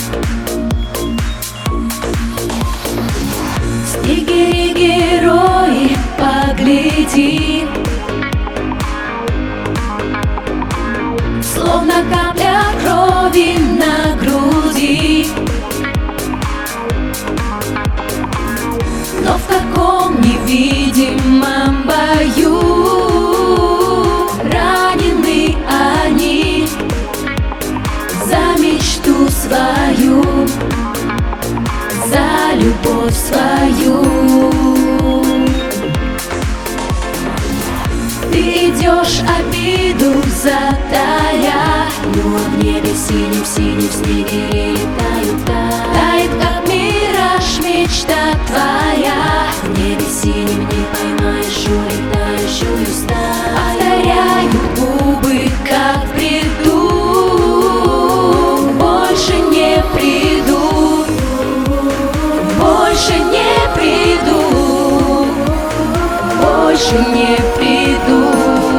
Снегири, герои, погляди, словно капля крови на груди. Но в каком невидимом бою ранены они за мечту свою, за любовь свою. Ты идешь обиду затая, но в небе синим, синим снегири летают. Тает, как мираж, мечта твоя. В небе синим не поймаешь улетающую стаю. Повторяют губы, как в бреду, больше не приду, больше не приду, больше не приду.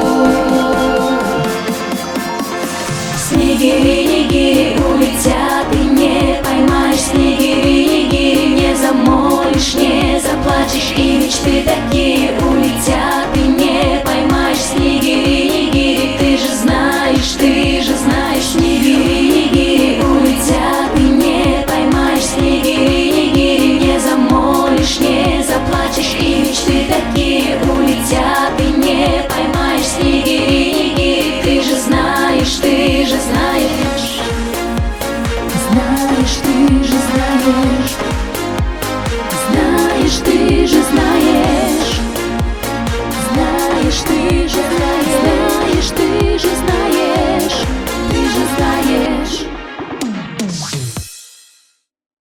Снегири, нигири улетят, и не поймаешь. Снегири, нигири не замолишь, не заплачешь, и мечты такие улетят, и не поймаешь. Снегири, нигири, ты же знаешь, ты же знаешь. Снегири, нигири улетят, и не поймаешь. Снегири, нигири не замолишь, не заплачешь, и мечты такие улетят, и не поймаешь. Снегири, нигири, ты же знаешь, ты же знаешь. Знаешь, ты же знаешь.